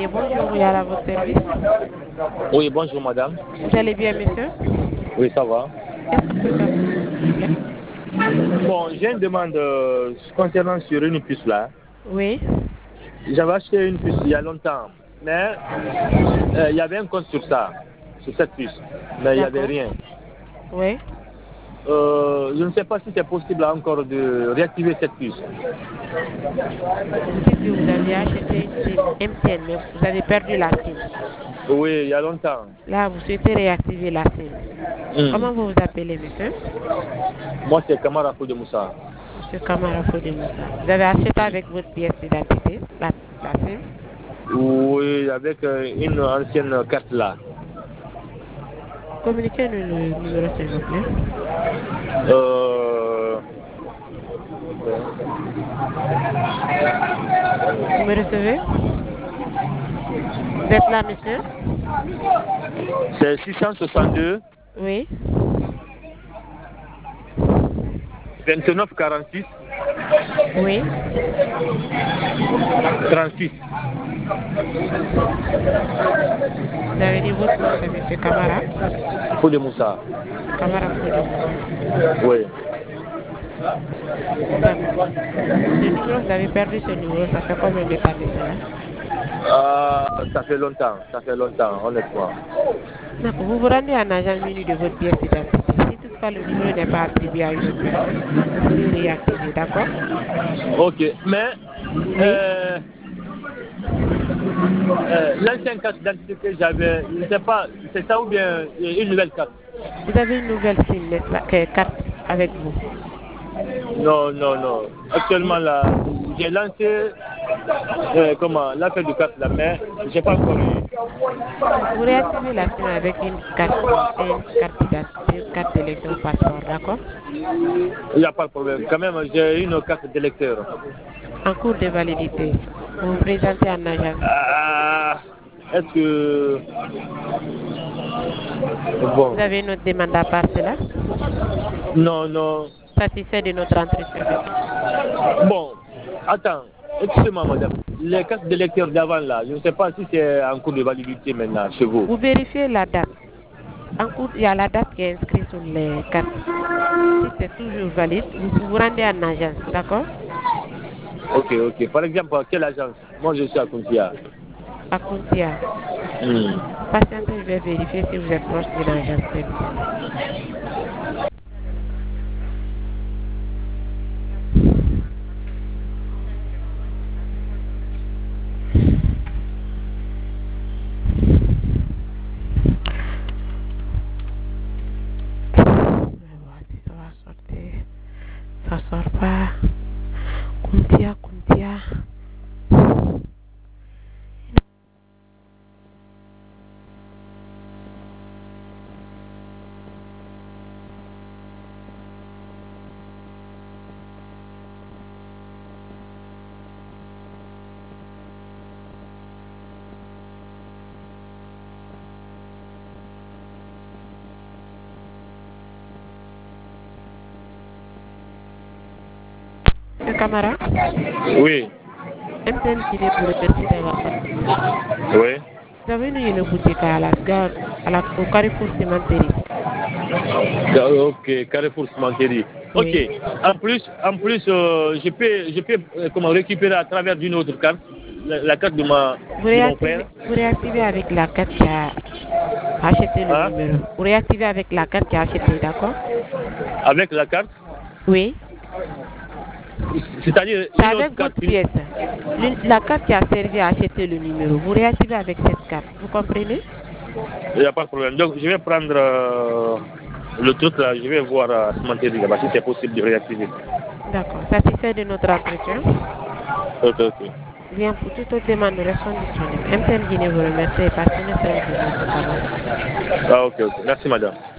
Guinée, bonjour, il y a à votre service. Oui, bonjour madame. Vous allez bien, monsieur? Oui, ça va. Est-ce que je peux faire pour vous, s'il vous plaît? Bon, j'ai une demande concernant sur une puce là. Oui, J'avais acheté une puce il y a longtemps, mais il y avait un compte sur ça, sur cette puce, mais il n'y avait d'accord. rien. Oui. Je ne sais pas si c'est possible encore de réactiver cette puce. Vous dites que vous avez acheté une SIM MTN, mais vous avez perdu la SIM. Oui, il y a longtemps. Là, vous souhaitez réactiver la SIM. Hmm. Comment vous vous appelez, monsieur? Moi, c'est Kamara de Moussa. Monsieur Kamara Fodé Moussa. Vous avez acheté avec votre pièce d'identité, la SIM? Oui, avec une ancienne carte là. Communiquez-nous le numéro, s'il vous plaît. Euh, Vous me recevez? Vous êtes là, monsieur? c'est 662 Oui. 29 46 Oui. 36. Vous avez dit votre nom, c'est monsieur Kamara? Fodé Moussa. Kamara Fodé Moussa. Oui. D'accord. Ce numéro, vous avez perdu ce numéro, ça fait combien de temps de cela? Ça fait longtemps, honnêtement. D'accord. Vous vous rendez en agent muni de votre pièce d'identité. Si toutefois le numéro n'est pas attribué à une autre personne, vous pouvez réactiver, d'accord? Ok, mais Oui. l'ancienne carte d'identité que j'avais, je ne sais pas, c'est ça ou bien une nouvelle carte? Vous avez une nouvelle SIM, n'est-ce pas, carte avec vous. Non, non, non. Actuellement, là, j'ai lancé l'affaire de carte là, mais je n'ai pas encore eu. Vous réactivez la SIM avec une carte d'identité, une carte d'élection passeport, d'accord? Il n'y a pas de problème. Quand même, j'ai une carte d'électeur. En cours de validité, vous vous présentez en agence. Est-ce que... Vous Bon. avez une autre demande à part cela? Non, non. Satisfait de notre entretien, monsieur. Bon, attends. Excusez-moi, madame. Les cartes d'électeurs d'avant, là, je ne sais pas si c'est en cours de validité maintenant chez vous. Vous vérifiez la date. En cours, il y a la date qui est inscrite sur les cartes. Si c'est toujours valide, vous vous rendez en agence, d'accord? Ok, ok. Par exemple, quelle agence? Moi, je suis à Kuntia. À Kuntia. Patientez, je vais vérifier si vous êtes proche d'une agence service. Je vais voir si ça va sortir. Ça sort pas. Kuntia, Kuntia. Monsieur Camara, Oui. MTN Guinée vous remercie d'avoir participé. Oui. Vous avez une boutique à la gare, au Carrefour Cimenterie. Ok, Carrefour Cimenterie. Ok. Oui. En plus, je peux comment récupérer à travers d'une autre carte, la carte de mon frère. Vous réactivez avec la carte qui a acheté le Hein? numéro. Vous réactivez avec la carte qui a acheté, d'accord? Avec la carte, Oui. c'est-à-dire C'est une avec autre carte. votre pièce. La carte qui a servi à acheter le numéro. Vous réactivez avec cette carte. Vous comprenez? Il n'y a pas de problème. Donc, je vais prendre le truc là, je vais voir à Cimenterie là-bas si c'est possible de réactiver. D'accord. Satisfait de notre entretien? Ok, ok. Bien, pour toute autre demande, nous restons disponibles. MTN Guinée vous remercie et passez une excellente journée, monsieur Kamara. Ah, ok, ok. Merci, madame.